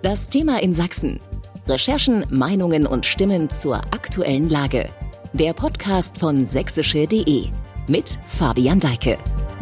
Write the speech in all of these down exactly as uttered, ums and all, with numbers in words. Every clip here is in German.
Das Thema in Sachsen. Recherchen, Meinungen und Stimmen zur aktuellen Lage. Der Podcast von sächsische punkt de mit Fabian Deike.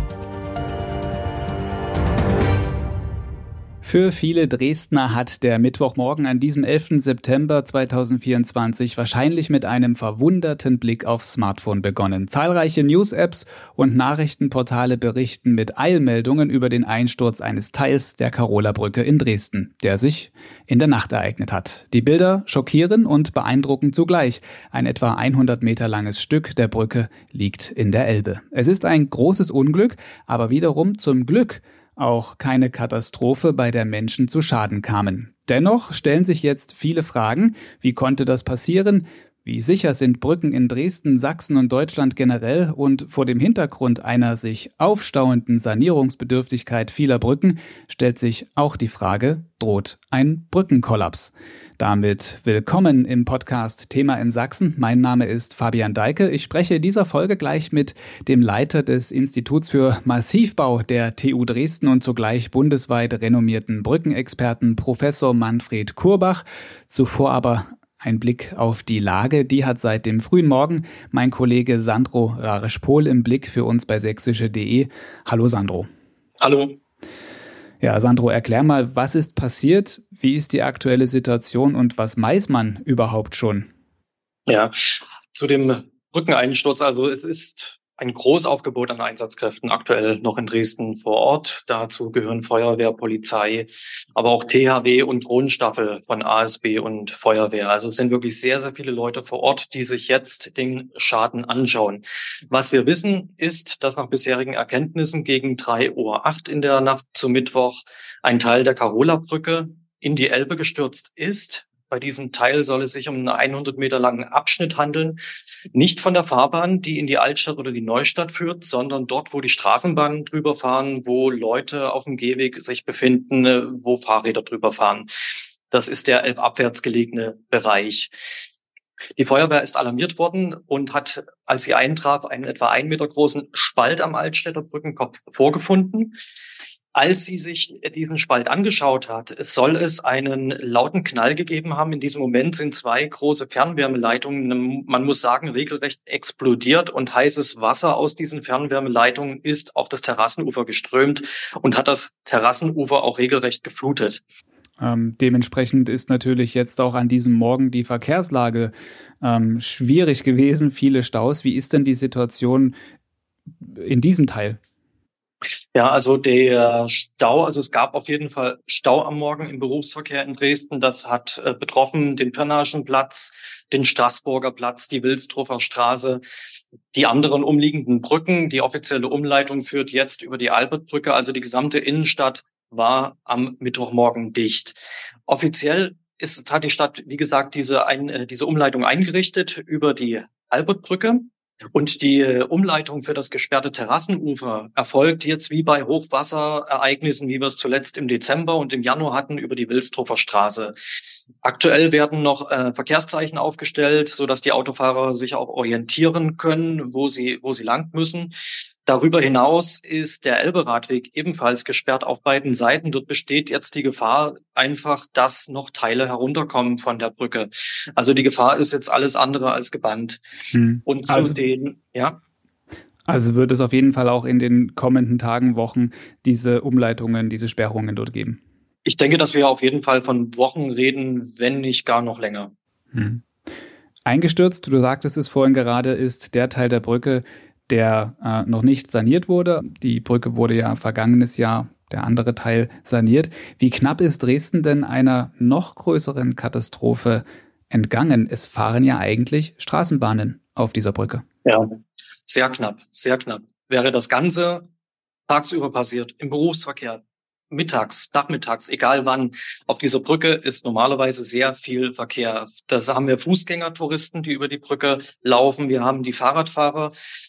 Für viele Dresdner hat der Mittwochmorgen an diesem elften September zweitausendvierundzwanzig wahrscheinlich mit einem verwunderten Blick aufs Smartphone begonnen. Zahlreiche News-Apps und Nachrichtenportale berichten mit Eilmeldungen über den Einsturz eines Teils der Karola-Brücke in Dresden, der sich in der Nacht ereignet hat. Die Bilder schockieren und beeindrucken zugleich. Ein etwa hundert Meter langes Stück der Brücke liegt in der Elbe. Es ist ein großes Unglück, aber wiederum zum Glück auch keine Katastrophe, bei der Menschen zu Schaden kamen. Dennoch stellen sich jetzt viele Fragen. Wie konnte das passieren? Wie sicher sind Brücken in Dresden, Sachsen und Deutschland generell? Und vor dem Hintergrund einer sich aufstauenden Sanierungsbedürftigkeit vieler Brücken stellt sich auch die Frage, droht ein Brückenkollaps? Damit willkommen im Podcast Thema in Sachsen. Mein Name ist Fabian Deike. Ich spreche in dieser Folge gleich mit dem Leiter des Instituts für Massivbau der T U Dresden und zugleich bundesweit renommierten Brückenexperten Professor Manfred Kurbach. Zuvor aber ein Blick auf die Lage. Die hat seit dem frühen Morgen mein Kollege Sandro Rarisch-Pohl im Blick für uns bei sächsische punkt de. Hallo Sandro. Hallo. Ja, Sandro, erklär mal, was ist passiert, wie ist die aktuelle Situation und was weiß man überhaupt schon? Ja, zu dem Brückeneinsturz, also es ist ein Großaufgebot an Einsatzkräften aktuell noch in Dresden vor Ort. Dazu gehören Feuerwehr, Polizei, aber auch T H W und Drohnenstaffel von A S B und Feuerwehr. Also es sind wirklich sehr, sehr viele Leute vor Ort, die sich jetzt den Schaden anschauen. Was wir wissen, ist, dass nach bisherigen Erkenntnissen gegen drei Uhr acht in der Nacht zum Mittwoch ein Teil der Karola-Brücke in die Elbe gestürzt ist. Bei diesem Teil soll es sich um einen hundert Meter langen Abschnitt handeln. Nicht von der Fahrbahn, die in die Altstadt oder die Neustadt führt, sondern dort, wo die Straßenbahnen drüber fahren, wo Leute auf dem Gehweg sich befinden, wo Fahrräder drüber fahren. Das ist der elbabwärts gelegene Bereich. Die Feuerwehr ist alarmiert worden und hat, als sie eintraf, einen etwa einen Meter großen Spalt am Altstädter Brückenkopf vorgefunden. Als sie sich diesen Spalt angeschaut hat, soll es einen lauten Knall gegeben haben. In diesem Moment sind zwei große Fernwärmeleitungen, man muss sagen, regelrecht explodiert und heißes Wasser aus diesen Fernwärmeleitungen ist auf das Terrassenufer geströmt und hat das Terrassenufer auch regelrecht geflutet. Ähm, dementsprechend ist natürlich jetzt auch an diesem Morgen die Verkehrslage ähm, schwierig gewesen, viele Staus. Wie ist denn die Situation in diesem Teil? Ja, also der Stau, also es gab auf jeden Fall Stau am Morgen im Berufsverkehr in Dresden. Das hat äh, betroffen den Pirnaschenplatz, den Straßburger Platz, die Wilsdruffer Straße, die anderen umliegenden Brücken. Die offizielle Umleitung führt jetzt über die Albertbrücke, also die gesamte Innenstadt war am Mittwochmorgen dicht. Offiziell ist, hat die Stadt, wie gesagt, diese, ein, äh, diese Umleitung eingerichtet über die Albertbrücke. Und die Umleitung für das gesperrte Terrassenufer erfolgt jetzt wie bei Hochwasserereignissen, wie wir es zuletzt im Dezember und im Januar hatten, über die Wilsdruffer Straße. Aktuell werden noch äh, Verkehrszeichen aufgestellt, sodass die Autofahrer sich auch orientieren können, wo sie, wo sie lang müssen. Darüber hinaus ist der Elberadweg ebenfalls gesperrt auf beiden Seiten. Dort besteht jetzt die Gefahr einfach, dass noch Teile herunterkommen von der Brücke. Also die Gefahr ist jetzt alles andere als gebannt. Hm. Und zu also, den, ja. Also wird es auf jeden Fall auch in den kommenden Tagen, Wochen diese Umleitungen, diese Sperrungen dort geben? Ich denke, dass wir auf jeden Fall von Wochen reden, wenn nicht gar noch länger. Hm. Eingestürzt, du sagtest es vorhin gerade, ist der Teil der Brücke, der äh, noch nicht saniert wurde. Die Brücke wurde ja vergangenes Jahr, der andere Teil, saniert. Wie knapp ist Dresden denn einer noch größeren Katastrophe entgangen? Es fahren ja eigentlich Straßenbahnen auf dieser Brücke. Ja, sehr knapp, sehr knapp. Wäre das Ganze tagsüber passiert, im Berufsverkehr, mittags, nachmittags, egal wann, auf dieser Brücke ist normalerweise sehr viel Verkehr. Da haben wir Fußgängertouristen, die über die Brücke laufen. Wir haben die Fahrradfahrer.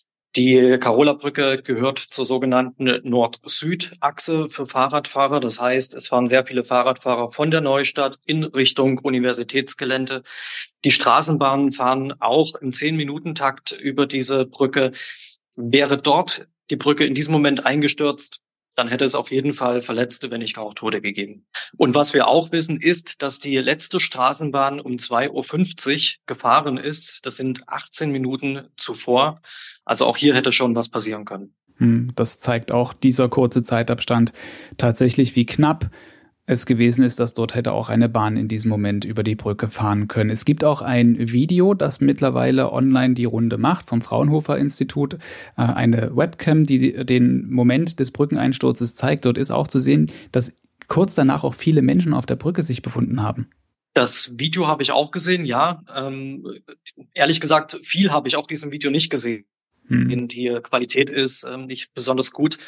Die Karola-Brücke gehört zur sogenannten Nord-Süd-Achse für Fahrradfahrer. Das heißt, es fahren sehr viele Fahrradfahrer von der Neustadt in Richtung Universitätsgelände. Die Straßenbahnen fahren auch im zehn-Minuten-Takt über diese Brücke. Wäre dort die Brücke in diesem Moment eingestürzt, dann hätte es auf jeden Fall Verletzte, wenn nicht gar auch Tote gegeben. Und was wir auch wissen, ist, dass die letzte Straßenbahn um zwei Uhr fünfzig gefahren ist. Das sind achtzehn Minuten zuvor. Also auch hier hätte schon was passieren können. Das zeigt auch dieser kurze Zeitabstand tatsächlich, wie knapp es gewesen ist, dass dort hätte auch eine Bahn in diesem Moment über die Brücke fahren können. Es gibt auch ein Video, das mittlerweile online die Runde macht, vom Fraunhofer Institut. Eine Webcam, die den Moment des Brückeneinsturzes zeigt. Dort ist auch zu sehen, dass kurz danach auch viele Menschen auf der Brücke sich befunden haben. Das Video habe ich auch gesehen, ja. Ähm, ehrlich gesagt, viel habe ich auf diesem Video nicht gesehen. Hm. Die Qualität ist ähm, nicht besonders gut.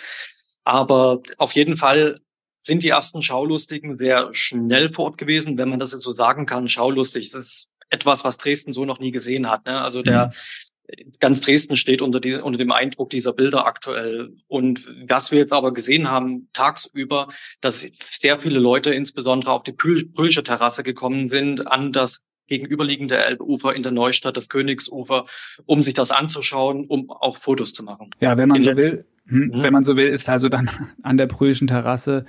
Aber auf jeden Fall sind die ersten Schaulustigen sehr schnell vor Ort gewesen, wenn man das jetzt so sagen kann. Schaulustig, das ist etwas, was Dresden so noch nie gesehen hat. Ne? Also der mhm. ganz Dresden steht unter, diese, unter dem Eindruck dieser Bilder aktuell. Und was wir jetzt aber gesehen haben tagsüber, dass sehr viele Leute insbesondere auf die Prühlsche Terrasse gekommen sind, an das gegenüberliegende Elbeufer in der Neustadt, das Königsufer, um sich das anzuschauen, um auch Fotos zu machen. Ja, wenn man so will, hm, mhm. wenn man so will, ist also dann an der Prühlschen Terrasse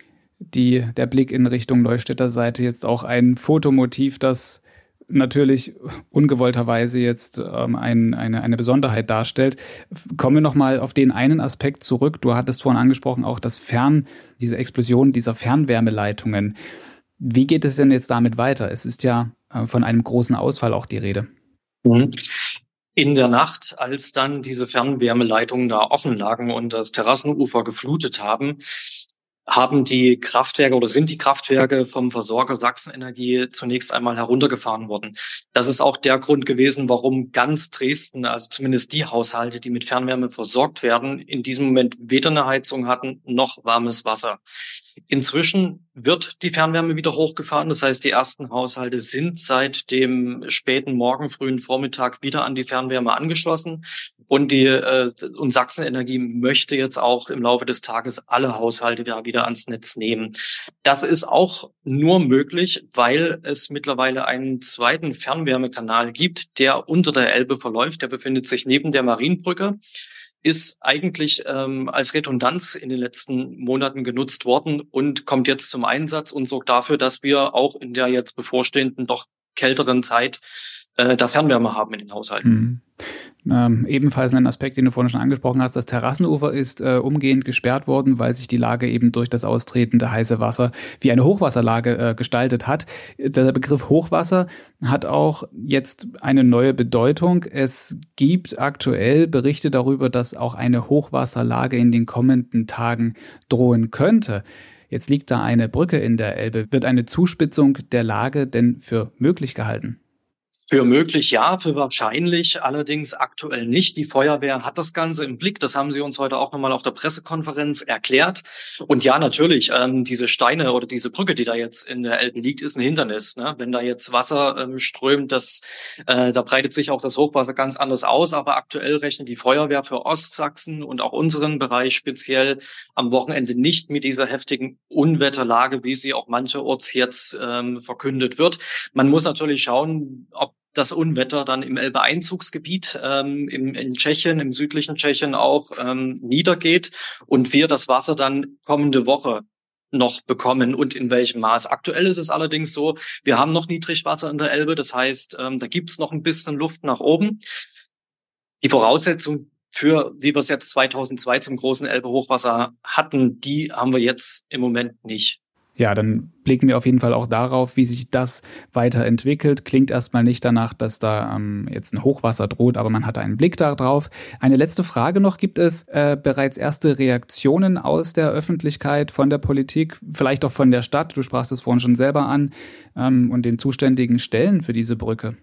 die, der Blick in Richtung Neustädter Seite jetzt auch ein Fotomotiv, das natürlich ungewollterweise jetzt ähm, ein, eine, eine Besonderheit darstellt. Kommen wir nochmal auf den einen Aspekt zurück. Du hattest vorhin angesprochen, auch das Fern, diese Explosion dieser Fernwärmeleitungen. Wie geht es denn jetzt damit weiter? Es ist ja äh, von einem großen Ausfall auch die Rede. Mhm. In der Nacht, als dann diese Fernwärmeleitungen da offen lagen und das Terrassenufer geflutet haben, haben die Kraftwerke oder sind die Kraftwerke vom Versorger Sachsenenergie zunächst einmal heruntergefahren worden. Das ist auch der Grund gewesen, warum ganz Dresden, also zumindest die Haushalte, die mit Fernwärme versorgt werden, in diesem Moment weder eine Heizung hatten noch warmes Wasser. Inzwischen wird die Fernwärme wieder hochgefahren. Das heißt, die ersten Haushalte sind seit dem späten Morgen, frühen Vormittag wieder an die Fernwärme angeschlossen. Und die äh, und Sachsenenergie möchte jetzt auch im Laufe des Tages alle Haushalte wieder, wieder ans Netz nehmen. Das ist auch nur möglich, weil es mittlerweile einen zweiten Fernwärmekanal gibt, der unter der Elbe verläuft. Der befindet sich neben der Marienbrücke. Ist eigentlich ähm, als Redundanz in den letzten Monaten genutzt worden und kommt jetzt zum Einsatz und sorgt dafür, dass wir auch in der jetzt bevorstehenden, doch kälteren Zeit äh, da Fernwärme haben in den Haushalten. Mhm. Ähm, ebenfalls ein Aspekt, den du vorhin schon angesprochen hast, das Terrassenufer ist äh, umgehend gesperrt worden, weil sich die Lage eben durch das austretende heiße Wasser wie eine Hochwasserlage äh, gestaltet hat. Der Begriff Hochwasser hat auch jetzt eine neue Bedeutung. Es gibt aktuell Berichte darüber, dass auch eine Hochwasserlage in den kommenden Tagen drohen könnte. Jetzt liegt da eine Brücke in der Elbe. Wird eine Zuspitzung der Lage denn für möglich gehalten? Für möglich ja, für wahrscheinlich allerdings aktuell nicht. Die Feuerwehr hat das Ganze im Blick. Das haben sie uns heute auch nochmal auf der Pressekonferenz erklärt. Und ja, natürlich, ähm, diese Steine oder diese Brücke, die da jetzt in der Elbe liegt, ist ein Hindernis. Ne? Wenn da jetzt Wasser ähm, strömt, das, äh, da breitet sich auch das Hochwasser ganz anders aus. Aber aktuell rechnet die Feuerwehr für Ostsachsen und auch unseren Bereich speziell am Wochenende nicht mit dieser heftigen Unwetterlage, wie sie auch mancherorts jetzt ähm, verkündet wird. Man muss natürlich schauen, ob das Unwetter dann im Elbe-Einzugsgebiet ähm, im, in Tschechien, im südlichen Tschechien auch ähm, niedergeht und wir das Wasser dann kommende Woche noch bekommen und in welchem Maß. Aktuell ist es allerdings so, wir haben noch Niedrigwasser in der Elbe, das heißt, ähm, da gibt's noch ein bisschen Luft nach oben. Die Voraussetzung für, wie wir es jetzt zweitausendzwei zum großen Elbe-Hochwasser hatten, die haben wir jetzt im Moment nicht. Ja, dann blicken wir auf jeden Fall auch darauf, wie sich das weiterentwickelt. Klingt erstmal nicht danach, dass da ähm, jetzt ein Hochwasser droht, aber man hat einen Blick darauf. Eine letzte Frage noch. Gibt es äh, bereits erste Reaktionen aus der Öffentlichkeit, von der Politik, vielleicht auch von der Stadt? Du sprachst es vorhin schon selber an, ähm, und den zuständigen Stellen für diese Brücke.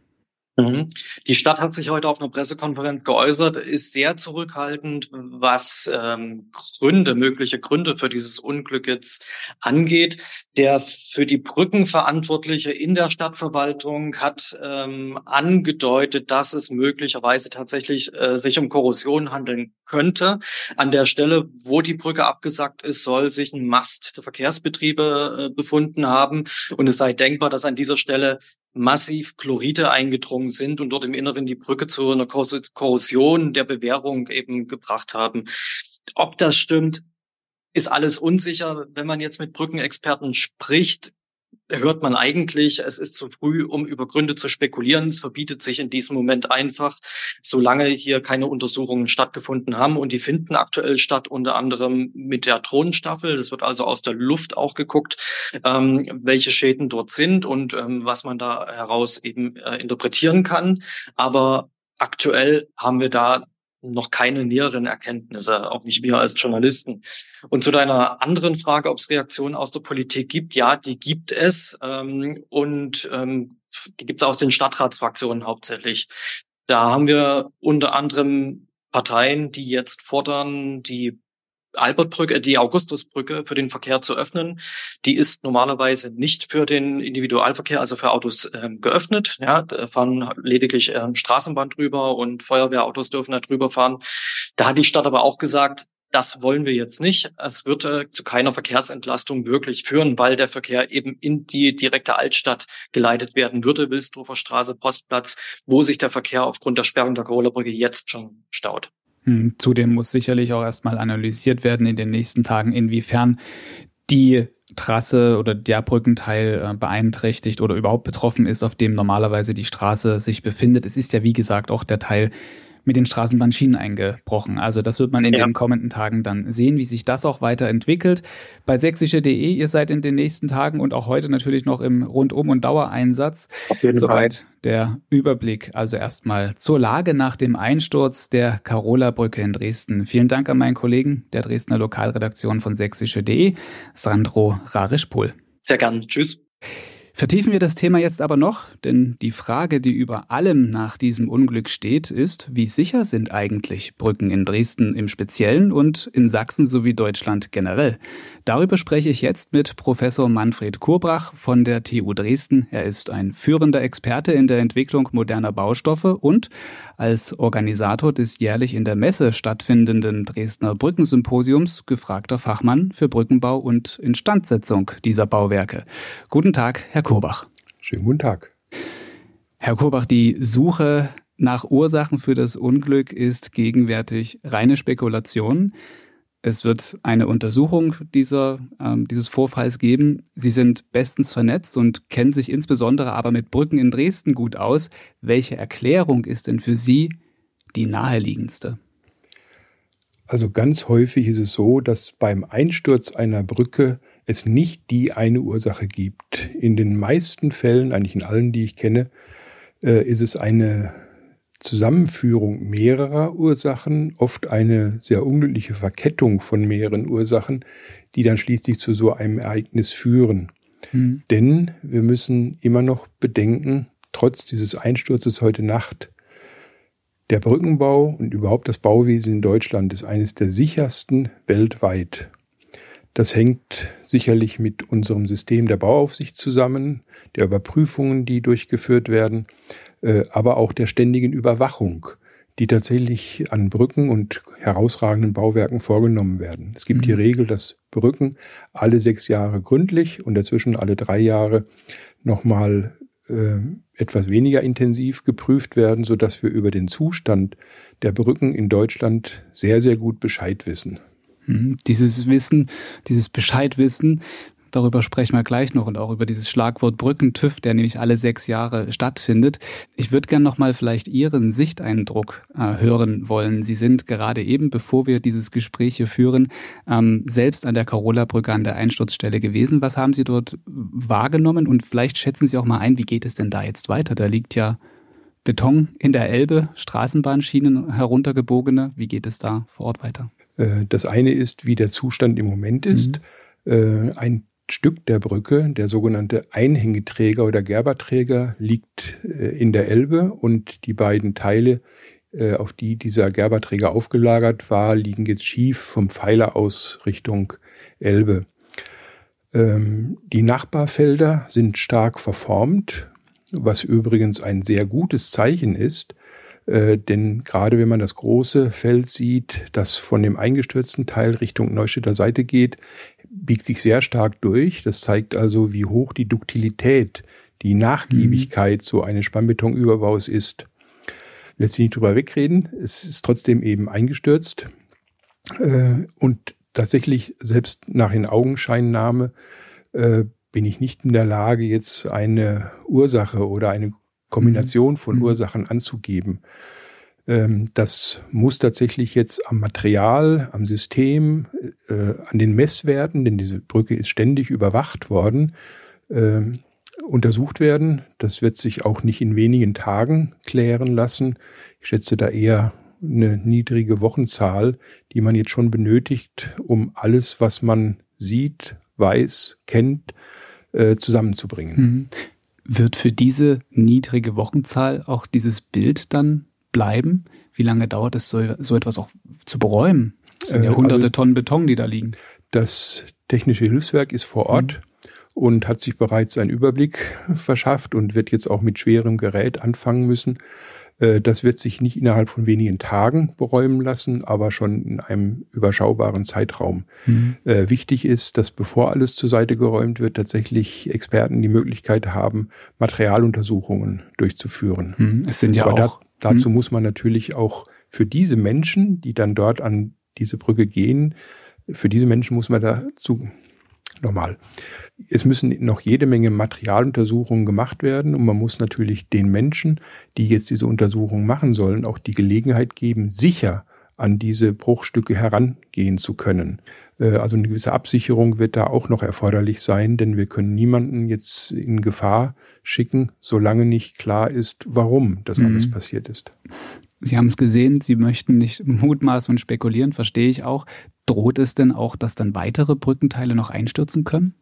Die Stadt hat sich heute auf einer Pressekonferenz geäußert, ist sehr zurückhaltend, was ähm, Gründe, mögliche Gründe für dieses Unglück jetzt angeht. Der für die Brücken Verantwortliche in der Stadtverwaltung hat ähm, angedeutet, dass es möglicherweise tatsächlich äh, sich um Korrosion handeln könnte. An der Stelle, wo die Brücke abgesackt ist, soll sich ein Mast der Verkehrsbetriebe äh, befunden haben und es sei denkbar, dass an dieser Stelle massiv Chloride eingedrungen sind und dort im Inneren die Brücke zu einer Korrosion der Bewährung eben gebracht haben. Ob das stimmt, ist alles unsicher. Wenn man jetzt mit Brückenexperten spricht, hört man eigentlich, es ist zu früh, um über Gründe zu spekulieren. Es verbietet sich in diesem Moment einfach, solange hier keine Untersuchungen stattgefunden haben. Und die finden aktuell statt, unter anderem mit der Drohnenstaffel. Das wird also aus der Luft auch geguckt, ähm, welche Schäden dort sind und ähm, was man da heraus eben äh, interpretieren kann. Aber aktuell haben wir da noch keine näheren Erkenntnisse, auch nicht wir als Journalisten. Und zu deiner anderen Frage, ob es Reaktionen aus der Politik gibt, ja, die gibt es. Ähm, und ähm, die gibt es aus den Stadtratsfraktionen hauptsächlich. Da haben wir unter anderem Parteien, die jetzt fordern, die Albertbrücke, die Augustusbrücke für den Verkehr zu öffnen. Die ist normalerweise nicht für den Individualverkehr, also für Autos ähm, geöffnet. Ja, da fahren lediglich ähm, Straßenbahn drüber und Feuerwehrautos dürfen da drüber fahren. Da hat die Stadt aber auch gesagt, das wollen wir jetzt nicht. Es wird äh, zu keiner Verkehrsentlastung wirklich führen, weil der Verkehr eben in die direkte Altstadt geleitet werden würde, Wilsdruffer Straße, Postplatz, wo sich der Verkehr aufgrund der Sperrung der Carola-Brücke jetzt schon staut. Zudem muss sicherlich auch erstmal analysiert werden in den nächsten Tagen, inwiefern die Trasse oder der Brückenteil beeinträchtigt oder überhaupt betroffen ist, auf dem normalerweise die Straße sich befindet. Es ist ja, wie gesagt, auch der Teil mit den Straßenbahnschienen eingebrochen. Also das wird man in ja. den kommenden Tagen dann sehen, wie sich das auch weiterentwickelt. Bei sächsische punkt de, ihr seid in den nächsten Tagen und auch heute natürlich noch im Rundum- und Dauereinsatz. Auf jeden Soweit Fall. Der Überblick. Also erstmal zur Lage nach dem Einsturz der Carola-Brücke in Dresden. Vielen Dank an meinen Kollegen der Dresdner Lokalredaktion von sächsische punkt de, Sandro Rarisch-Pohl. Sehr gern. Tschüss. Vertiefen wir das Thema jetzt aber noch, denn die Frage, die über allem nach diesem Unglück steht, ist, wie sicher sind eigentlich Brücken in Dresden im Speziellen und in Sachsen sowie Deutschland generell? Darüber spreche ich jetzt mit Professor Manfred Kurbrach von der T U Dresden. Er ist ein führender Experte in der Entwicklung moderner Baustoffe und als Organisator des jährlich in der Messe stattfindenden Dresdner Brückensymposiums gefragter Fachmann für Brückenbau und Instandsetzung dieser Bauwerke. Guten Tag, Herr Kurbach. Schönen guten Tag. Herr Kurbach, die Suche nach Ursachen für das Unglück ist gegenwärtig reine Spekulation. Es wird eine Untersuchung dieser, äh, dieses Vorfalls geben. Sie sind bestens vernetzt und kennen sich insbesondere aber mit Brücken in Dresden gut aus. Welche Erklärung ist denn für Sie die naheliegendste? Also ganz häufig ist es so, dass beim Einsturz einer Brücke es nicht die eine Ursache gibt. In den meisten Fällen, eigentlich in allen, die ich kenne, äh, ist es eine Zusammenführung mehrerer Ursachen, oft eine sehr unglückliche Verkettung von mehreren Ursachen, die dann schließlich zu so einem Ereignis führen. Mhm. Denn wir müssen immer noch bedenken, trotz dieses Einsturzes heute Nacht, der Brückenbau und überhaupt das Bauwesen in Deutschland ist eines der sichersten weltweit. Das hängt sicherlich mit unserem System der Bauaufsicht zusammen, der Überprüfungen, die durchgeführt werden, aber auch der ständigen Überwachung, die tatsächlich an Brücken und herausragenden Bauwerken vorgenommen werden. Es gibt mhm. die Regel, dass Brücken alle sechs Jahre gründlich und dazwischen alle drei Jahre nochmal äh, etwas weniger intensiv geprüft werden, sodass wir über den Zustand der Brücken in Deutschland sehr, sehr gut Bescheid wissen. Mhm. Dieses Wissen, dieses Bescheidwissen, darüber sprechen wir gleich noch und auch über dieses Schlagwort Brückentüv, der nämlich alle sechs Jahre stattfindet. Ich würde gerne nochmal vielleicht Ihren Sichteindruck äh, hören wollen. Sie sind gerade eben, bevor wir dieses Gespräch hier führen, ähm, selbst an der Carola-Brücke an der Einsturzstelle gewesen. Was haben Sie dort wahrgenommen? Und vielleicht schätzen Sie auch mal ein, wie geht es denn da jetzt weiter? Da liegt ja Beton in der Elbe, Straßenbahnschienen heruntergebogene. Wie geht es da vor Ort weiter? Das eine ist, wie der Zustand im Moment ist. Mhm. Ein Stück der Brücke, der sogenannte Einhängeträger oder Gerberträger, liegt in der Elbe und die beiden Teile, auf die dieser Gerberträger aufgelagert war, liegen jetzt schief vom Pfeiler aus Richtung Elbe. Die Nachbarfelder sind stark verformt, was übrigens ein sehr gutes Zeichen ist, denn gerade wenn man das große Feld sieht, das von dem eingestürzten Teil Richtung Neustädter Seite geht, biegt sich sehr stark durch. Das zeigt also, wie hoch die Duktilität, die Nachgiebigkeit mhm. so eines Spannbetonüberbaus ist. Lässt sich nicht drüber wegreden. Es ist trotzdem eben eingestürzt. Und tatsächlich, selbst nach In-Augenscheinnahme, äh, bin ich nicht in der Lage, jetzt eine Ursache oder eine Kombination von mhm. Ursachen anzugeben. Ähm, das muss tatsächlich jetzt am Material, am System, äh, an den Messwerten, denn diese Brücke ist ständig überwacht worden, äh, untersucht werden. Das wird sich auch nicht in wenigen Tagen klären lassen. Ich schätze da eher eine niedrige Wochenzahl, die man jetzt schon benötigt, um alles, was man sieht, weiß, kennt, äh, zusammenzubringen. Mhm. Wird für diese niedrige Wochenzahl auch dieses Bild dann bleiben? Wie lange dauert es, so, so etwas auch zu beräumen? Das sind ja hunderte also, Tonnen Beton, die da liegen. Das Technische Hilfswerk ist vor Ort mhm. und hat sich bereits einen Überblick verschafft und wird jetzt auch mit schwerem Gerät anfangen müssen. Das wird sich nicht innerhalb von wenigen Tagen beräumen lassen, aber schon in einem überschaubaren Zeitraum. Mhm. Äh, wichtig ist, dass bevor alles zur Seite geräumt wird, tatsächlich Experten die Möglichkeit haben, Materialuntersuchungen durchzuführen. Mhm. Es sind ja aber auch. Da, dazu mhm. muss man natürlich auch für diese Menschen, die dann dort an diese Brücke gehen, für diese Menschen muss man dazu Nochmal. Es müssen noch jede Menge Materialuntersuchungen gemacht werden und man muss natürlich den Menschen, die jetzt diese Untersuchungen machen sollen, auch die Gelegenheit geben, sicher an diese Bruchstücke herangehen zu können. Also eine gewisse Absicherung wird da auch noch erforderlich sein, denn wir können niemanden jetzt in Gefahr schicken, solange nicht klar ist, warum das mhm. alles passiert ist. Sie haben es gesehen, Sie möchten nicht mutmaßen und spekulieren, verstehe ich auch. Droht es denn auch, dass dann weitere Brückenteile noch einstürzen können?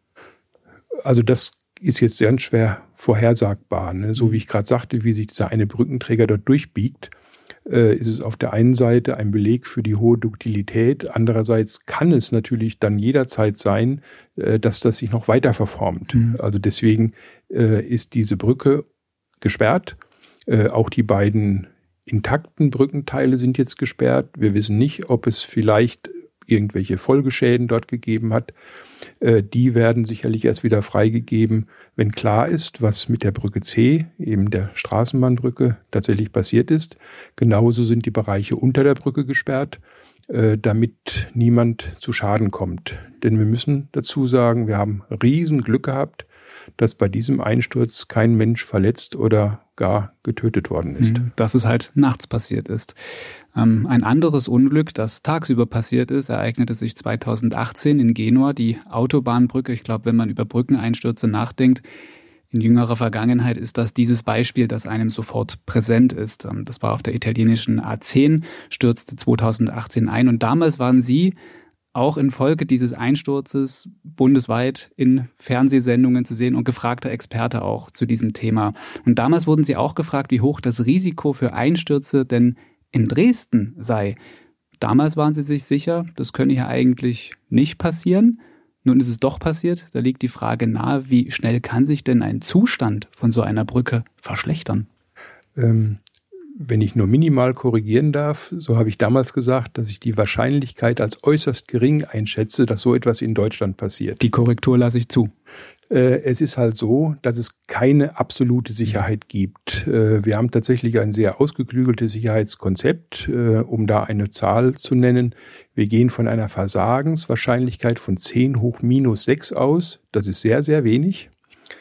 Also das ist jetzt sehr schwer vorhersagbar. Ne? So wie ich gerade sagte, wie sich dieser eine Brückenträger dort durchbiegt, äh, ist es auf der einen Seite ein Beleg für die hohe Duktilität. Andererseits kann es natürlich dann jederzeit sein, äh, dass das sich noch weiter verformt. Mhm. Also deswegen äh, ist diese Brücke gesperrt. Äh, auch die beiden intakten Brückenteile sind jetzt gesperrt. Wir wissen nicht, ob es vielleicht irgendwelche Folgeschäden dort gegeben hat. Äh, die werden sicherlich erst wieder freigegeben, wenn klar ist, was mit der Brücke C, eben der Straßenbahnbrücke, tatsächlich passiert ist. Genauso sind die Bereiche unter der Brücke gesperrt, äh, damit niemand zu Schaden kommt. Denn wir müssen dazu sagen, wir haben riesen Glück gehabt, dass bei diesem Einsturz kein Mensch verletzt oder gar getötet worden ist. Dass es halt nachts passiert ist. Ähm, ein anderes Unglück, das tagsüber passiert ist, ereignete sich zweitausendachtzehn in Genua, die Autobahnbrücke. Ich glaube, wenn man über Brückeneinstürze nachdenkt, in jüngerer Vergangenheit ist das dieses Beispiel, das einem sofort präsent ist. Das war auf der italienischen A zehn, stürzte zweitausendachtzehn ein und damals waren Sie auch infolge dieses Einsturzes bundesweit in Fernsehsendungen zu sehen und gefragter Experte auch zu diesem Thema. Und damals wurden Sie auch gefragt, wie hoch das Risiko für Einstürze denn in Dresden sei. Damals waren Sie sich sicher, das könne hier eigentlich nicht passieren. Nun ist es doch passiert. Da liegt die Frage nahe, wie schnell kann sich denn ein Zustand von so einer Brücke verschlechtern? Ähm. Wenn ich nur minimal korrigieren darf, so habe ich damals gesagt, dass ich die Wahrscheinlichkeit als äußerst gering einschätze, dass so etwas in Deutschland passiert. Die Korrektur lasse ich zu. Äh, es ist halt so, dass es keine absolute Sicherheit gibt. Äh, wir haben tatsächlich ein sehr ausgeklügeltes Sicherheitskonzept, äh, um da eine Zahl zu nennen. Wir gehen von einer Versagenswahrscheinlichkeit von zehn hoch minus sechs aus. Das ist sehr, sehr wenig.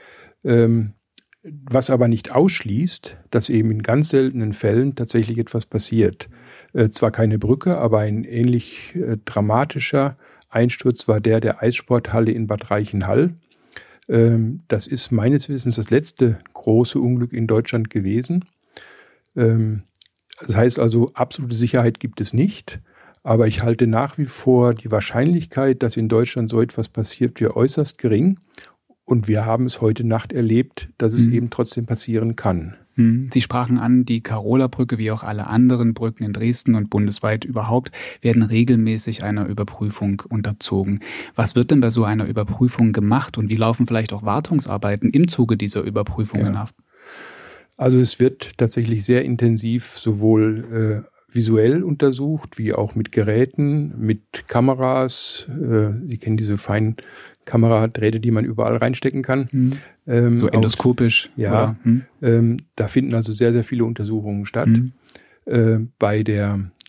Ähm, Was aber nicht ausschließt, dass eben in ganz seltenen Fällen tatsächlich etwas passiert. Äh, zwar keine Brücke, aber ein ähnlich äh, dramatischer Einsturz war der der Eissporthalle in Bad Reichenhall. Ähm, das ist meines Wissens das letzte große Unglück in Deutschland gewesen. Ähm, das heißt also, absolute Sicherheit gibt es nicht. Aber ich halte nach wie vor die Wahrscheinlichkeit, dass in Deutschland so etwas passiert, für äußerst gering. Und wir haben es heute Nacht erlebt, dass es mhm. eben trotzdem passieren kann. Sie sprachen an, die Karola-Brücke wie auch alle anderen Brücken in Dresden und bundesweit überhaupt werden regelmäßig einer Überprüfung unterzogen. Was wird denn bei so einer Überprüfung gemacht und wie laufen vielleicht auch Wartungsarbeiten im Zuge dieser Überprüfungen ja. ab? Also es wird tatsächlich sehr intensiv sowohl äh, visuell untersucht, wie auch mit Geräten, mit Kameras. Äh, Sie kennen diese feinen Kameradrähte, die man überall reinstecken kann. Mhm. Ähm, so endoskopisch. Auch, ja, mhm. ähm, da finden also sehr, sehr viele Untersuchungen statt. Mhm. Äh, bei der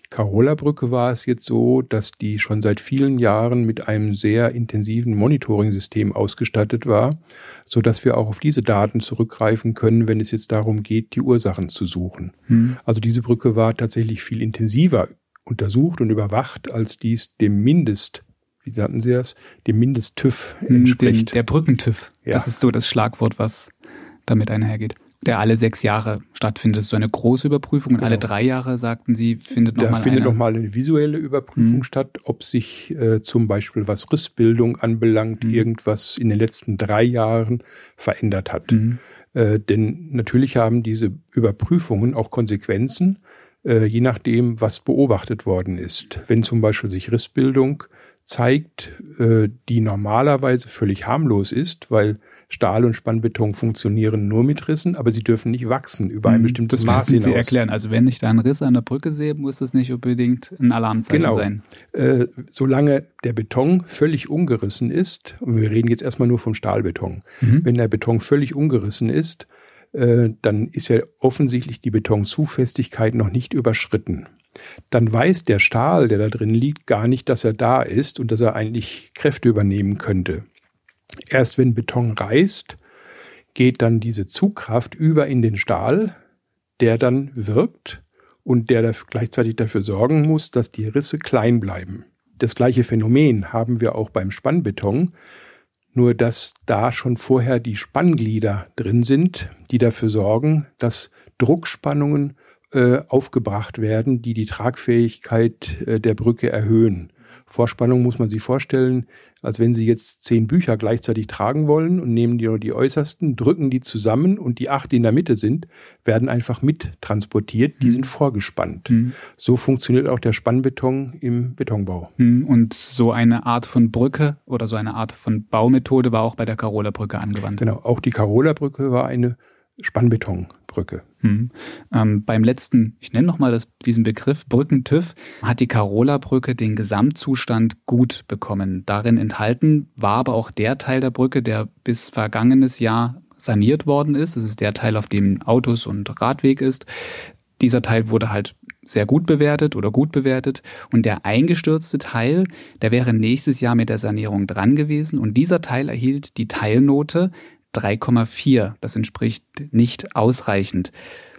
Karola-Brücke war es jetzt so, dass die schon seit vielen Jahren mit einem sehr intensiven Monitoring-System ausgestattet war, sodass wir auch auf diese Daten zurückgreifen können, wenn es jetzt darum geht, die Ursachen zu suchen. Hm. Also diese Brücke war tatsächlich viel intensiver untersucht und überwacht, als dies dem Mindest, wie sagten Sie das, dem Mindest-TÜV entspricht. Den, der Brückentüv, ja. Das ist so das Schlagwort, was damit einhergeht. Der alle sechs Jahre stattfindet. Das ist so eine große Überprüfung. Und genau. alle drei Jahre, sagten Sie, findet nochmal eine. Da findet nochmal eine visuelle Überprüfung mhm. statt, ob sich äh, zum Beispiel, was Rissbildung anbelangt, mhm. irgendwas in den letzten drei Jahren verändert hat. Mhm. Äh, denn natürlich haben diese Überprüfungen auch Konsequenzen, äh, je nachdem, was beobachtet worden ist. Wenn zum Beispiel sich Rissbildung zeigt, äh, die normalerweise völlig harmlos ist, weil Stahl und Spannbeton funktionieren nur mit Rissen, aber sie dürfen nicht wachsen über ein bestimmtes Maß hinaus. Das müssen Sie erklären. Also wenn ich da einen Riss an der Brücke sehe, muss das nicht unbedingt ein Alarmzeichen genau. sein. Äh, solange der Beton völlig ungerissen ist, und wir reden jetzt erstmal nur vom Stahlbeton, mhm. wenn der Beton völlig ungerissen ist, äh, dann ist ja offensichtlich die Betonzufestigkeit noch nicht überschritten. Dann weiß der Stahl, der da drin liegt, gar nicht, dass er da ist und dass er eigentlich Kräfte übernehmen könnte. Erst wenn Beton reißt, geht dann diese Zugkraft über in den Stahl, der dann wirkt und der gleichzeitig dafür sorgen muss, dass die Risse klein bleiben. Das gleiche Phänomen haben wir auch beim Spannbeton, nur dass da schon vorher die Spannglieder drin sind, die dafür sorgen, dass Druckspannungen äh, aufgebracht werden, die die Tragfähigkeit äh, der Brücke erhöhen. Vorspannung muss man sich vorstellen, als wenn Sie jetzt zehn Bücher gleichzeitig tragen wollen und nehmen die nur die äußersten, drücken die zusammen und die acht, die in der Mitte sind, werden einfach mit transportiert, die mhm. sind vorgespannt. Mhm. So funktioniert auch der Spannbeton im Betonbau. Und so eine Art von Brücke oder so eine Art von Baumethode war auch bei der Karola-Brücke angewandt. Genau, auch die Karola-Brücke war eine Spannbetonbrücke. Hm. Ähm, beim letzten, ich nenne nochmal diesen Begriff, Brückentüv, hat die Karola-Brücke den Gesamtzustand gut bekommen. Darin enthalten war aber auch der Teil der Brücke, der bis vergangenes Jahr saniert worden ist. Das ist der Teil, auf dem Autos- und Radweg ist. Dieser Teil wurde halt sehr gut bewertet oder gut bewertet. Und der eingestürzte Teil, der wäre nächstes Jahr mit der Sanierung dran gewesen. Und dieser Teil erhielt die Teilnote drei Komma vier. Das entspricht nicht ausreichend.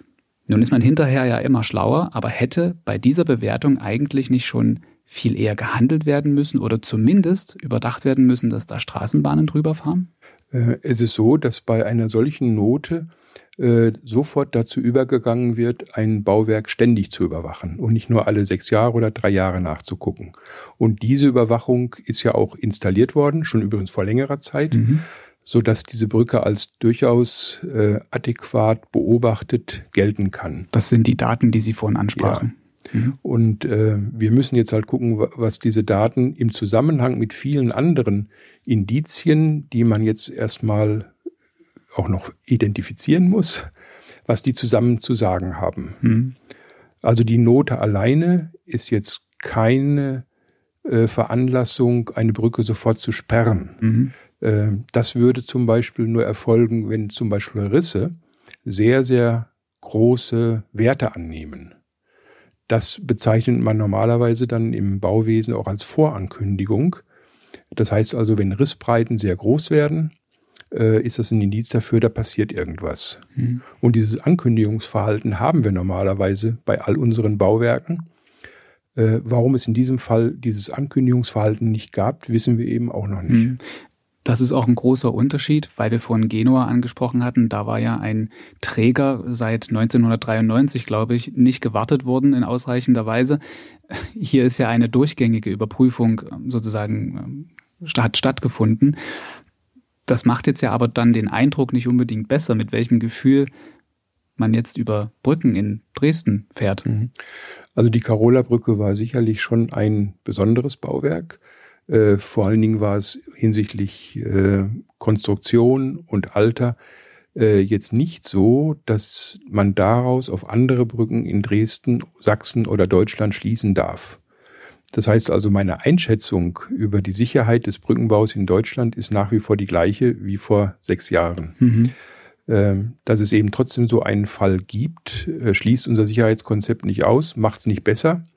Nun ist man hinterher ja immer schlauer, aber hätte bei dieser Bewertung eigentlich nicht schon viel eher gehandelt werden müssen oder zumindest überdacht werden müssen, dass da Straßenbahnen drüber fahren? Äh, es ist so, dass bei einer solchen Note äh, sofort dazu übergegangen wird, ein Bauwerk ständig zu überwachen und nicht nur alle sechs Jahre oder drei Jahre nachzugucken. Und diese Überwachung ist ja auch installiert worden, schon übrigens vor längerer Zeit. Mhm. Sodass diese Brücke als durchaus äh, adäquat beobachtet gelten kann. Das sind die Daten, die Sie vorhin ansprachen. Ja. Mhm. Und äh, wir müssen jetzt halt gucken, was diese Daten im Zusammenhang mit vielen anderen Indizien, die man jetzt erstmal auch noch identifizieren muss, was die zusammen zu sagen haben. Mhm. Also die Note alleine ist jetzt keine äh, Veranlassung, eine Brücke sofort zu sperren. Mhm. Das würde zum Beispiel nur erfolgen, wenn zum Beispiel Risse sehr, sehr große Werte annehmen. Das bezeichnet man normalerweise dann im Bauwesen auch als Vorankündigung. Das heißt also, wenn Rissbreiten sehr groß werden, ist das ein Indiz dafür, da passiert irgendwas. Mhm. Und dieses Ankündigungsverhalten haben wir normalerweise bei all unseren Bauwerken. Warum es in diesem Fall dieses Ankündigungsverhalten nicht gab, wissen wir eben auch noch nicht. Mhm. Das ist auch ein großer Unterschied, weil wir vorhin Genua angesprochen hatten. Da war ja ein Träger seit neunzehnhundertdreiundneunzig, glaube ich, nicht gewartet worden in ausreichender Weise. Hier ist ja eine durchgängige Überprüfung sozusagen hat stattgefunden. Das macht jetzt ja aber dann den Eindruck nicht unbedingt besser, mit welchem Gefühl man jetzt über Brücken in Dresden fährt. Also die Karola-Brücke war sicherlich schon ein besonderes Bauwerk. Äh, vor allen Dingen war es hinsichtlich äh, Konstruktion und Alter äh, jetzt nicht so, dass man daraus auf andere Brücken in Dresden, Sachsen oder Deutschland schließen darf. Das heißt also, meine Einschätzung über die Sicherheit des Brückenbaus in Deutschland ist nach wie vor die gleiche wie vor sechs Jahren. Mhm. Ähm, dass es eben trotzdem so einen Fall gibt, äh, schließt unser Sicherheitskonzept nicht aus, macht es nicht besser.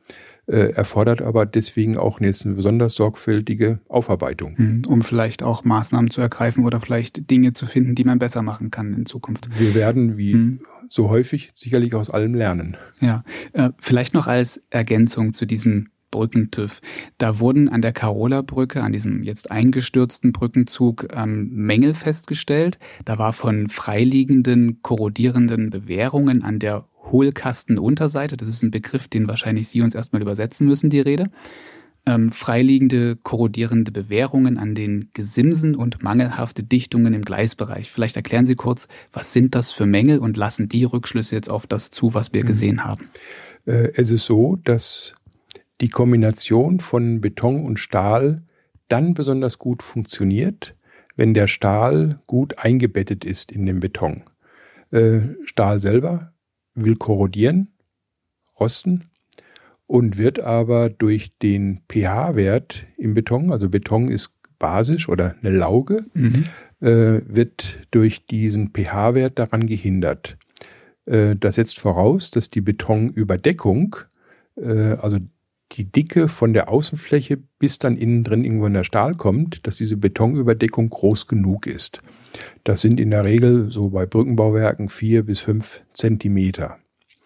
äh, erfordert aber deswegen auch jetzt eine besonders sorgfältige Aufarbeitung. Um vielleicht auch Maßnahmen zu ergreifen oder vielleicht Dinge zu finden, die man besser machen kann in Zukunft. Wir werden wie hm. so häufig sicherlich aus allem lernen. Ja, äh, vielleicht noch als Ergänzung zu diesem Brückentüv. Da wurden an der Karola-Brücke, an diesem jetzt eingestürzten Brückenzug, ähm, Mängel festgestellt. Da war von freiliegenden, korrodierenden Bewehrungen an der Hohlkastenunterseite, das ist ein Begriff, den wahrscheinlich Sie uns erstmal übersetzen müssen, die Rede, ähm, freiliegende, korrodierende Bewehrungen an den Gesimsen und mangelhafte Dichtungen im Gleisbereich. Vielleicht erklären Sie kurz, was sind das für Mängel und lassen die Rückschlüsse jetzt auf das zu, was wir gesehen haben? Äh, es ist so, dass die Kombination von Beton und Stahl dann besonders gut funktioniert, wenn der Stahl gut eingebettet ist in den Beton. Äh, Stahl selber will korrodieren, rosten und wird aber durch den pH-Wert im Beton, also Beton ist basisch oder eine Lauge, mhm. äh, wird durch diesen pH-Wert daran gehindert. Äh, das setzt voraus, dass die Betonüberdeckung, äh, also die Dicke von der Außenfläche bis dann innen drin irgendwo in der Stahl kommt, dass diese Betonüberdeckung groß genug ist. Das sind in der Regel so bei Brückenbauwerken vier bis fünf Zentimeter.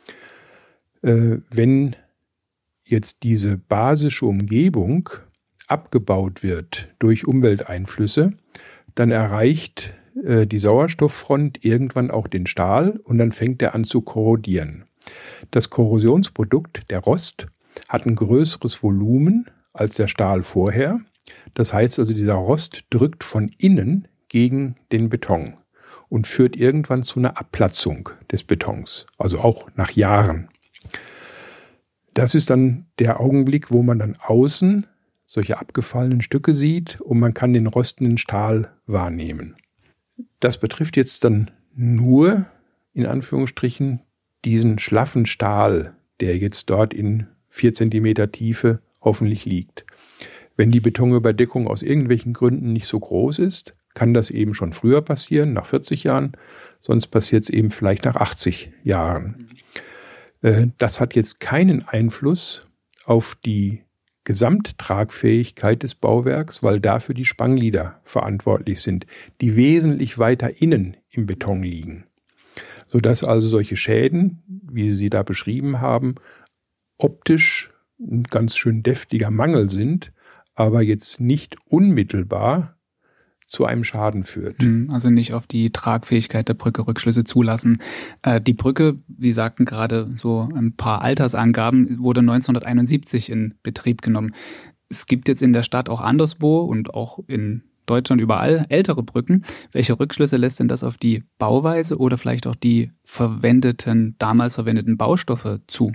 Äh, wenn jetzt diese basische Umgebung abgebaut wird durch Umwelteinflüsse, dann erreicht äh, die Sauerstofffront irgendwann auch den Stahl und dann fängt er an zu korrodieren. Das Korrosionsprodukt, der Rost, hat ein größeres Volumen als der Stahl vorher. Das heißt also, dieser Rost drückt von innen gegen den Beton und führt irgendwann zu einer Abplatzung des Betons, also auch nach Jahren. Das ist dann der Augenblick, wo man dann außen solche abgefallenen Stücke sieht und man kann den rostenden Stahl wahrnehmen. Das betrifft jetzt dann nur, in Anführungsstrichen, diesen schlaffen Stahl, der jetzt dort in vier Zentimeter Tiefe hoffentlich liegt. Wenn die Betonüberdeckung aus irgendwelchen Gründen nicht so groß ist, kann das eben schon früher passieren, nach vierzig Jahren, sonst passiert es eben vielleicht nach achtzig Jahren. Das hat jetzt keinen Einfluss auf die Gesamttragfähigkeit des Bauwerks, weil dafür die Spannglieder verantwortlich sind, die wesentlich weiter innen im Beton liegen. Sodass also solche Schäden, wie Sie da beschrieben haben, optisch ein ganz schön deftiger Mangel sind, aber jetzt nicht unmittelbar zu einem Schaden führt. Also nicht auf die Tragfähigkeit der Brücke Rückschlüsse zulassen. Äh, die Brücke, Sie sagten gerade so ein paar Altersangaben, wurde neunzehnhunderteinundsiebzig in Betrieb genommen. Es gibt jetzt in der Stadt auch anderswo und auch in Deutschland überall ältere Brücken. Welche Rückschlüsse lässt denn das auf die Bauweise oder vielleicht auch die verwendeten, damals verwendeten Baustoffe zu?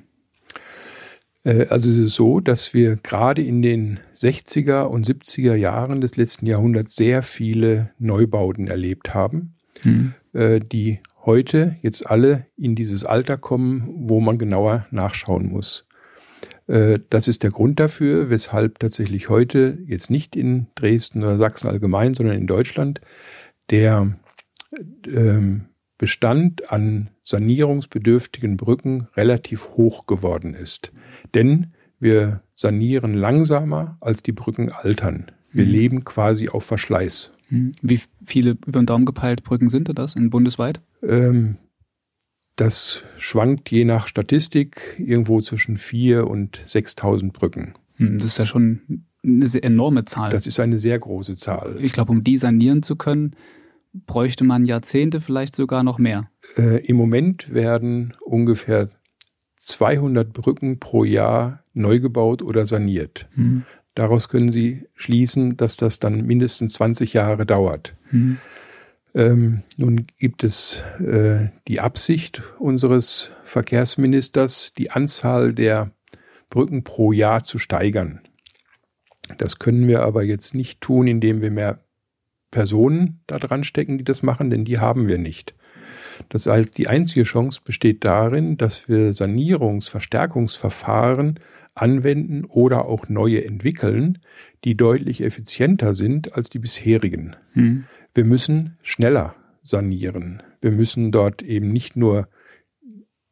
Also es ist so, dass wir gerade in den sechziger und siebziger Jahren des letzten Jahrhunderts sehr viele Neubauten erlebt haben, mhm. die heute jetzt alle in dieses Alter kommen, wo man genauer nachschauen muss. Das ist der Grund dafür, weshalb tatsächlich heute jetzt nicht in Dresden oder Sachsen allgemein, sondern in Deutschland der ähm, Bestand an sanierungsbedürftigen Brücken relativ hoch geworden ist. Denn wir sanieren langsamer, als die Brücken altern. Wir mhm. leben quasi auf Verschleiß. Wie viele über den Daumen gepeilt Brücken sind das in bundesweit? Ähm, das schwankt je nach Statistik irgendwo zwischen viertausend und sechstausend Brücken. Das ist ja schon eine sehr enorme Zahl. Das ist eine sehr große Zahl. Ich glaube, um die sanieren zu können, bräuchte man Jahrzehnte, vielleicht sogar noch mehr. Äh, Im Moment werden ungefähr zweihundert Brücken pro Jahr neu gebaut oder saniert. Mhm. Daraus können Sie schließen, dass das dann mindestens zwanzig Jahre dauert. Mhm. Ähm, nun gibt es äh, die Absicht unseres Verkehrsministers, die Anzahl der Brücken pro Jahr zu steigern. Das können wir aber jetzt nicht tun, indem wir mehr Personen da dran stecken, die das machen, denn die haben wir nicht. Das heißt, die einzige Chance besteht darin, dass wir Sanierungsverstärkungsverfahren anwenden oder auch neue entwickeln, die deutlich effizienter sind als die bisherigen. Hm. Wir müssen schneller sanieren. Wir müssen dort eben nicht nur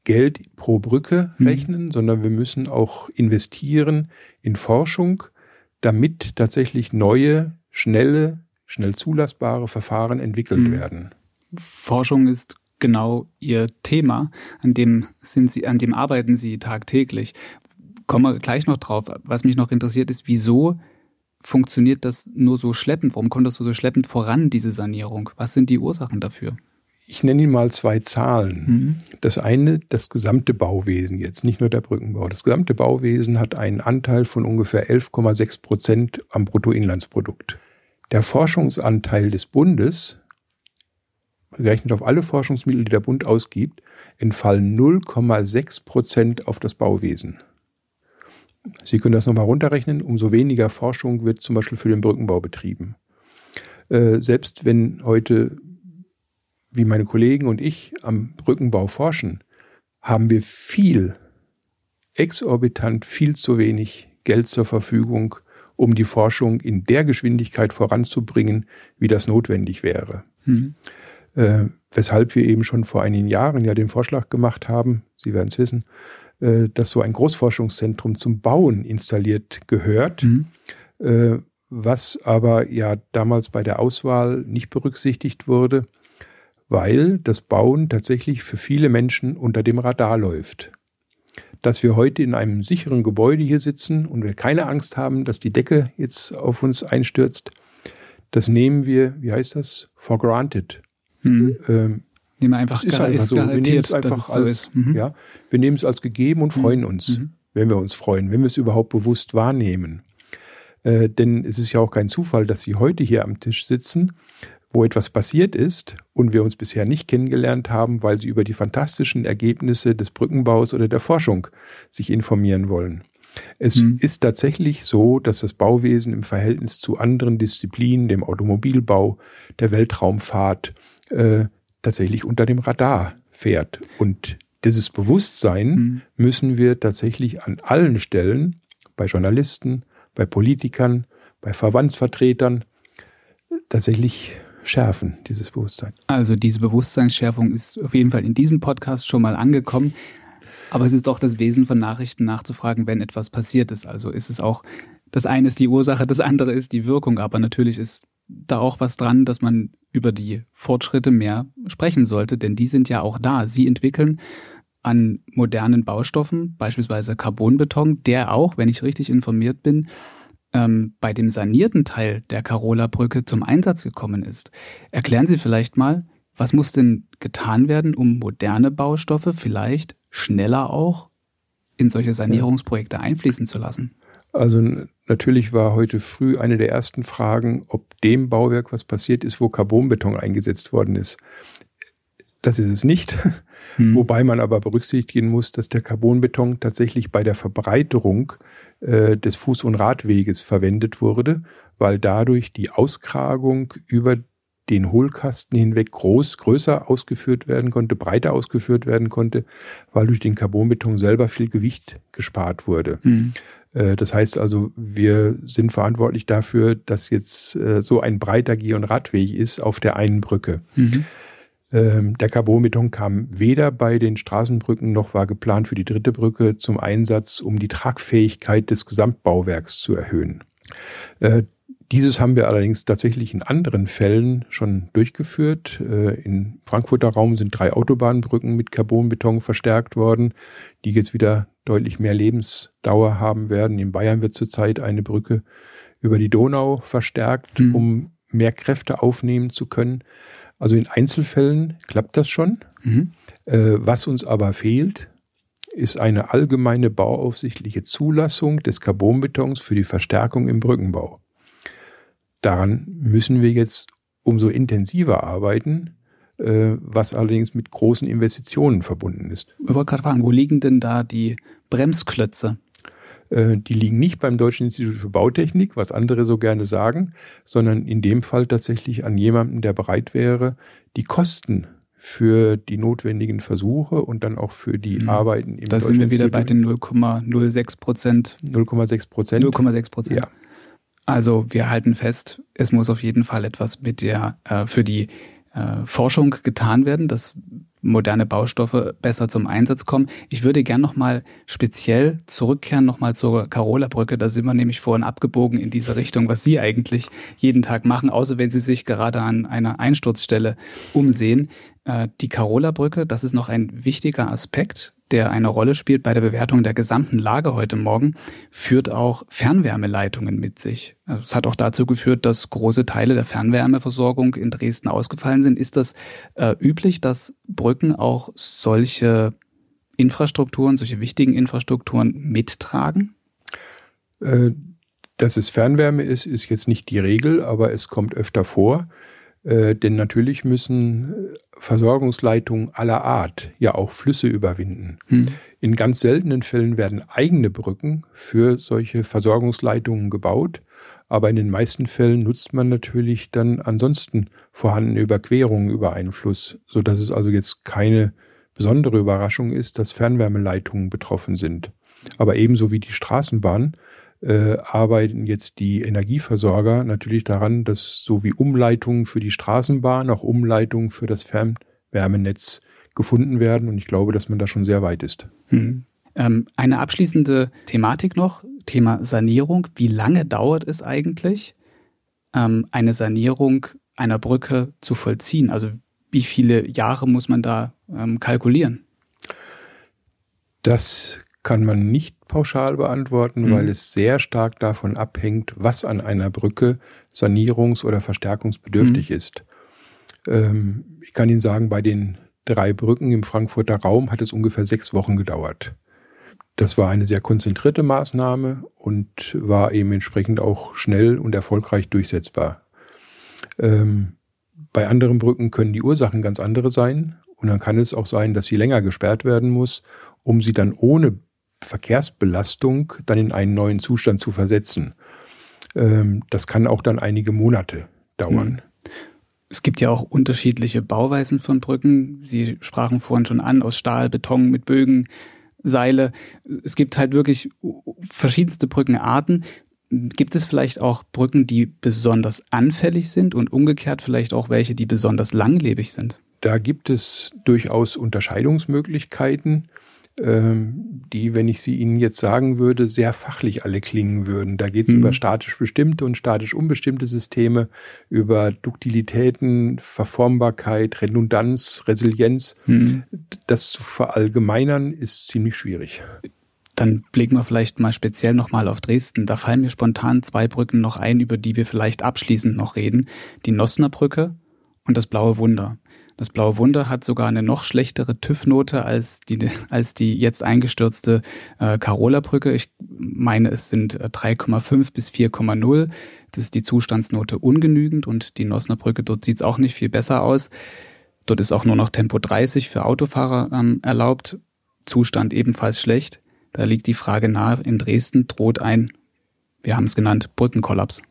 Geld pro Brücke rechnen, mhm. sondern wir müssen auch investieren in Forschung, damit tatsächlich neue, schnelle, schnell zulassbare Verfahren entwickelt mhm. werden. Forschung ist genau Ihr Thema, an dem sind Sie, an dem arbeiten Sie tagtäglich. Kommen wir gleich noch drauf. Was mich noch interessiert ist, wieso funktioniert das nur so schleppend? Warum kommt das so schleppend voran, diese Sanierung? Was sind die Ursachen dafür? Ich nenne Ihnen mal zwei Zahlen. Mhm. Das eine, das gesamte Bauwesen jetzt, nicht nur der Brückenbau. Das gesamte Bauwesen hat einen Anteil von ungefähr elf Komma sechs Prozent am Bruttoinlandsprodukt. Der Forschungsanteil des Bundes, gerechnet auf alle Forschungsmittel, die der Bund ausgibt, entfallen null Komma sechs Prozent auf das Bauwesen. Sie können das nochmal runterrechnen, umso weniger Forschung wird zum Beispiel für den Brückenbau betrieben. Äh, selbst wenn heute, wie meine Kollegen und ich, am Brückenbau forschen, haben wir viel, exorbitant viel zu wenig Geld zur Verfügung, um die Forschung in der Geschwindigkeit voranzubringen, wie das notwendig wäre. Mhm. Äh, weshalb wir eben schon vor einigen Jahren ja den Vorschlag gemacht haben, Sie werden es wissen, äh, dass so ein Großforschungszentrum zum Bauen installiert gehört, mhm. äh, was aber ja damals bei der Auswahl nicht berücksichtigt wurde, weil das Bauen tatsächlich für viele Menschen unter dem Radar läuft. Dass wir heute in einem sicheren Gebäude hier sitzen und wir keine Angst haben, dass die Decke jetzt auf uns einstürzt, das nehmen wir, wie heißt das, for granted. Mhm. Ähm, nehmen wir einfach, ist einfach so. Wir nehmen es einfach so als, mhm. ja, wir nehmen es als gegeben und freuen uns, mhm. wenn wir uns freuen, wenn wir es überhaupt bewusst wahrnehmen. Äh, denn es ist ja auch kein Zufall, dass wir heute hier am Tisch sitzen, wo etwas passiert ist und wir uns bisher nicht kennengelernt haben, weil sie über die fantastischen Ergebnisse des Brückenbaus oder der Forschung sich informieren wollen. Es mhm. ist tatsächlich so, dass das Bauwesen im Verhältnis zu anderen Disziplinen, dem Automobilbau, der Weltraumfahrt, äh, tatsächlich unter dem Radar fährt. Und dieses Bewusstsein mhm. müssen wir tatsächlich an allen Stellen, bei Journalisten, bei Politikern, bei Verbandsvertretern, tatsächlich schärfen, dieses Bewusstsein. Also diese Bewusstseinsschärfung ist auf jeden Fall in diesem Podcast schon mal angekommen. Aber es ist doch das Wesen von Nachrichten, nachzufragen, wenn etwas passiert ist. Also ist es auch, das eine ist die Ursache, das andere ist die Wirkung. Aber natürlich ist da auch was dran, dass man über die Fortschritte mehr sprechen sollte. Denn die sind ja auch da. Sie entwickeln an modernen Baustoffen, beispielsweise Carbonbeton, der auch, wenn ich richtig informiert bin, ähm, bei dem sanierten Teil der Karola-Brücke zum Einsatz gekommen ist. Erklären Sie vielleicht mal, was muss denn getan werden, um moderne Baustoffe vielleicht schneller auch in solche Sanierungsprojekte einfließen zu lassen? Also natürlich war heute früh eine der ersten Fragen, ob dem Bauwerk was passiert ist, wo Carbonbeton eingesetzt worden ist. Das ist es nicht, hm. wobei man aber berücksichtigen muss, dass der Carbonbeton tatsächlich bei der Verbreiterung äh, des Fuß- und Radweges verwendet wurde, weil dadurch die Auskragung über den Hohlkasten hinweg groß, größer ausgeführt werden konnte, breiter ausgeführt werden konnte, weil durch den Carbonbeton selber viel Gewicht gespart wurde. Mhm. Äh, das heißt also, wir sind verantwortlich dafür, dass jetzt äh, so ein breiter Geh- und Radweg ist auf der einen Brücke. Mhm. Ähm, der Carbonbeton kam weder bei den Straßenbrücken noch war geplant für die dritte Brücke zum Einsatz, um die Tragfähigkeit des Gesamtbauwerks zu erhöhen. Äh, Dieses haben wir allerdings tatsächlich in anderen Fällen schon durchgeführt. Im Frankfurter Raum sind drei Autobahnbrücken mit Carbonbeton verstärkt worden, die jetzt wieder deutlich mehr Lebensdauer haben werden. In Bayern wird zurzeit eine Brücke über die Donau verstärkt, mhm. um mehr Kräfte aufnehmen zu können. Also in Einzelfällen klappt das schon. Mhm. Was uns aber fehlt, ist eine allgemeine bauaufsichtliche Zulassung des Carbonbetons für die Verstärkung im Brückenbau. Daran müssen wir jetzt umso intensiver arbeiten, äh, was allerdings mit großen Investitionen verbunden ist. Ich wollte gerade fragen, wo liegen denn da die Bremsklötze? Äh, die liegen nicht beim Deutschen Institut für Bautechnik, was andere so gerne sagen, sondern in dem Fall tatsächlich an jemanden, der bereit wäre, die Kosten für die notwendigen Versuche und dann auch für die mhm. Arbeiten im Da sind wir wieder bei den null Komma null sechs Prozent. null Komma sechs Prozent. null Komma sechs Prozent. Ja. Also wir halten fest, es muss auf jeden Fall etwas mit der äh, für die äh, Forschung getan werden. Das moderne Baustoffe besser zum Einsatz kommen. Ich würde gern nochmal speziell zurückkehren, nochmal zur Karola-Brücke. Da sind wir nämlich vorhin abgebogen in diese Richtung, was Sie eigentlich jeden Tag machen, außer wenn Sie sich gerade an einer Einsturzstelle umsehen. Äh, die Karola-Brücke, das ist noch ein wichtiger Aspekt, der eine Rolle spielt bei der Bewertung der gesamten Lage heute Morgen, führt auch Fernwärmeleitungen mit sich. Es hat auch dazu geführt, dass große Teile der Fernwärmeversorgung in Dresden ausgefallen sind. Ist das äh, üblich, dass Brücken auch solche Infrastrukturen, solche wichtigen Infrastrukturen mittragen? Äh, dass es Fernwärme ist, ist jetzt nicht die Regel, aber es kommt öfter vor. Äh, denn natürlich müssen Versorgungsleitungen aller Art ja auch Flüsse überwinden. Hm. In ganz seltenen Fällen werden eigene Brücken für solche Versorgungsleitungen gebaut, aber in den meisten Fällen nutzt man natürlich dann ansonsten vorhandene Überquerungen über einen Fluss, sodass es also jetzt keine besondere Überraschung ist, dass Fernwärmeleitungen betroffen sind. Aber ebenso wie die Straßenbahn Äh, arbeiten jetzt die Energieversorger natürlich daran, dass so wie Umleitungen für die Straßenbahn auch Umleitungen für das Fernwärmenetz gefunden werden. Und ich glaube, dass man da schon sehr weit ist. Hm. Ähm, eine abschließende Thematik noch, Thema Sanierung. Wie lange dauert es eigentlich, ähm, eine Sanierung einer Brücke zu vollziehen? Also wie viele Jahre muss man da ähm, kalkulieren? Das kann man nicht pauschal beantworten, mhm. weil es sehr stark davon abhängt, was an einer Brücke sanierungs- oder verstärkungsbedürftig mhm. ist. Ähm, ich kann Ihnen sagen, bei den drei Brücken im Frankfurter Raum hat es ungefähr sechs Wochen gedauert. Das war eine sehr konzentrierte Maßnahme und war eben entsprechend auch schnell und erfolgreich durchsetzbar. Ähm, bei anderen Brücken können die Ursachen ganz andere sein und dann kann es auch sein, dass sie länger gesperrt werden muss, um sie dann ohne Verkehrsbelastung dann in einen neuen Zustand zu versetzen. Ähm, das kann auch dann einige Monate dauern. Es gibt ja auch unterschiedliche Bauweisen von Brücken. Sie sprachen vorhin schon an, aus Stahl, Beton mit Bögen, Seile. Es gibt halt wirklich verschiedenste Brückenarten. Gibt es vielleicht auch Brücken, die besonders anfällig sind und umgekehrt vielleicht auch welche, die besonders langlebig sind? Da gibt es durchaus Unterscheidungsmöglichkeiten, die, wenn ich sie Ihnen jetzt sagen würde, sehr fachlich alle klingen würden. Da geht es mhm. über statisch bestimmte und statisch unbestimmte Systeme, über Duktilitäten, Verformbarkeit, Redundanz, Resilienz. Mhm. Das zu verallgemeinern ist ziemlich schwierig. Dann blicken wir vielleicht mal speziell nochmal auf Dresden. Da fallen mir spontan zwei Brücken noch ein, über die wir vielleicht abschließend noch reden. Die Nossner Brücke und das Blaue Wunder. Das Blaue Wunder hat sogar eine noch schlechtere TÜV-Note als die, als die jetzt eingestürzte äh, Karola-Brücke. Ich meine, es sind drei Komma fünf bis vier Komma null. Das ist die Zustandsnote ungenügend und die Nossner Brücke, dort sieht es auch nicht viel besser aus. Dort ist auch nur noch Tempo dreißig für Autofahrer ähm, erlaubt. Zustand ebenfalls schlecht. Da liegt die Frage nahe, in Dresden droht ein, wir haben es genannt, Brückenkollaps.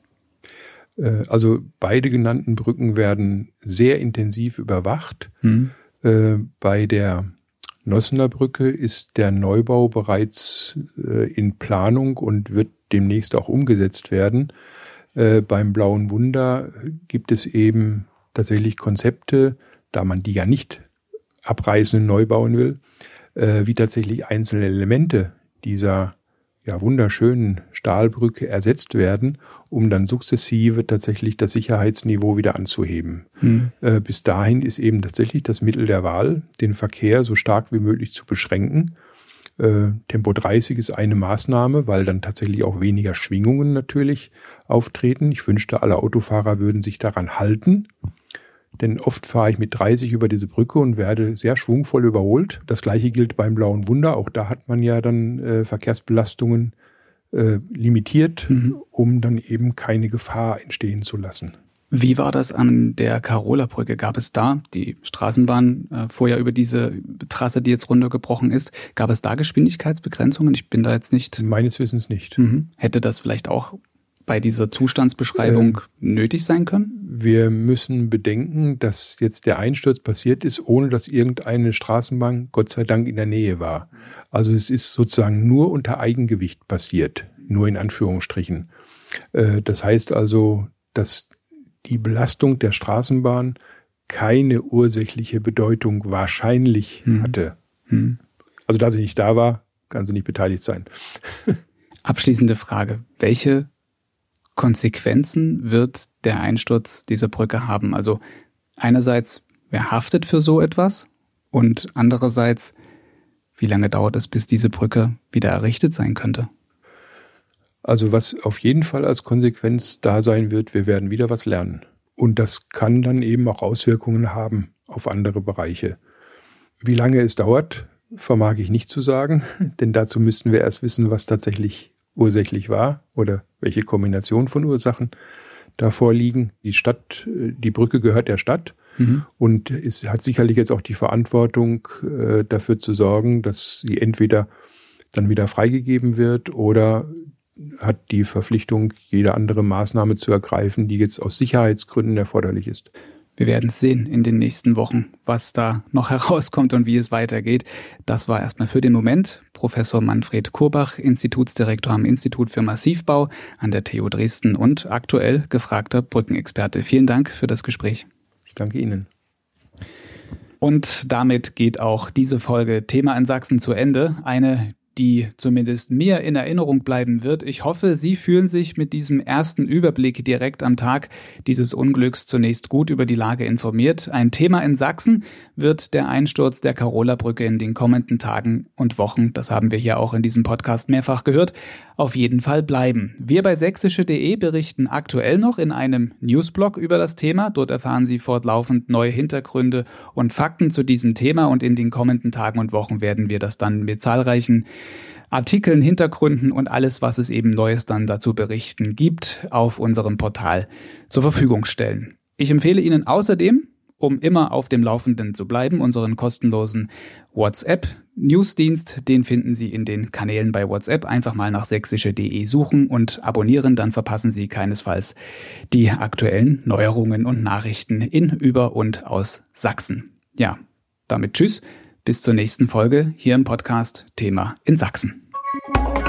Also beide genannten Brücken werden sehr intensiv überwacht. Mhm. Äh, bei der Nossener Brücke ist der Neubau bereits äh, in Planung und wird demnächst auch umgesetzt werden. Äh, beim Blauen Wunder gibt es eben tatsächlich Konzepte, da man die ja nicht abreißen und neu bauen will, äh, wie tatsächlich einzelne Elemente dieser ja, wunderschönen Stahlbrücke ersetzt werden, um dann sukzessive tatsächlich das Sicherheitsniveau wieder anzuheben. Hm. Äh, bis dahin ist eben tatsächlich das Mittel der Wahl, den Verkehr so stark wie möglich zu beschränken. Äh, Tempo dreißig ist eine Maßnahme, weil dann tatsächlich auch weniger Schwingungen natürlich auftreten. Ich wünschte, alle Autofahrer würden sich daran halten. Denn oft fahre ich mit dreißig über diese Brücke und werde sehr schwungvoll überholt. Das Gleiche gilt beim Blauen Wunder. Auch da hat man ja dann äh, Verkehrsbelastungen äh, limitiert, mhm. um dann eben keine Gefahr entstehen zu lassen. Wie war das an der Karola-Brücke? Gab es da, die Straßenbahn äh, fuhr ja über diese Trasse, die jetzt runtergebrochen ist, gab es da Geschwindigkeitsbegrenzungen? Ich bin da jetzt nicht... Meines Wissens nicht. Mhm. Hätte das vielleicht auch bei dieser Zustandsbeschreibung äh, nötig sein können? Wir müssen bedenken, dass jetzt der Einsturz passiert ist, ohne dass irgendeine Straßenbahn Gott sei Dank in der Nähe war. Also es ist sozusagen nur unter Eigengewicht passiert, nur in Anführungsstrichen. Äh, das heißt also, dass die Belastung der Straßenbahn keine ursächliche Bedeutung wahrscheinlich hm. hatte. Hm. Also da sie nicht da war, kann sie nicht beteiligt sein. Abschließende Frage. Welche Konsequenzen wird der Einsturz dieser Brücke haben? Also einerseits, wer haftet für so etwas? Und andererseits, wie lange dauert es, bis diese Brücke wieder errichtet sein könnte? Also was auf jeden Fall als Konsequenz da sein wird, wir werden wieder was lernen. Und das kann dann eben auch Auswirkungen haben auf andere Bereiche. Wie lange es dauert, vermag ich nicht zu sagen, denn dazu müssten wir erst wissen, was tatsächlich ursächlich war oder welche Kombination von Ursachen da vorliegen. Die Stadt, die Brücke gehört der Stadt mhm. und es hat sicherlich jetzt auch die Verantwortung, äh, dafür zu sorgen, dass sie entweder dann wieder freigegeben wird oder hat die Verpflichtung, jede andere Maßnahme zu ergreifen, die jetzt aus Sicherheitsgründen erforderlich ist. Wir werden sehen in den nächsten Wochen, was da noch herauskommt und wie es weitergeht. Das war erstmal für den Moment Professor Manfred Kurbach, Institutsdirektor am Institut für Massivbau an der T U Dresden und aktuell gefragter Brückenexperte. Vielen Dank für das Gespräch. Ich danke Ihnen. Und damit geht auch diese Folge Thema in Sachsen zu Ende. Eine, die zumindest mir in Erinnerung bleiben wird. Ich hoffe, Sie fühlen sich mit diesem ersten Überblick direkt am Tag dieses Unglücks zunächst gut über die Lage informiert. Ein Thema in Sachsen wird der Einsturz der Karola-Brücke in den kommenden Tagen und Wochen, das haben wir hier auch in diesem Podcast mehrfach gehört, auf jeden Fall bleiben. Wir bei sächsische punkt de berichten aktuell noch in einem Newsblog über das Thema. Dort erfahren Sie fortlaufend neue Hintergründe und Fakten zu diesem Thema und in den kommenden Tagen und Wochen werden wir das dann mit zahlreichen Artikeln, Hintergründen und alles, was es eben Neues dann dazu berichten gibt, auf unserem Portal zur Verfügung stellen. Ich empfehle Ihnen außerdem, um immer auf dem Laufenden zu bleiben, unseren kostenlosen WhatsApp-Newsdienst. Den finden Sie in den Kanälen bei WhatsApp. Einfach mal nach sächsische punkt de suchen und abonnieren, dann verpassen Sie keinesfalls die aktuellen Neuerungen und Nachrichten in, über und aus Sachsen. Ja, damit tschüss. Bis zur nächsten Folge hier im Podcast Thema in Sachsen.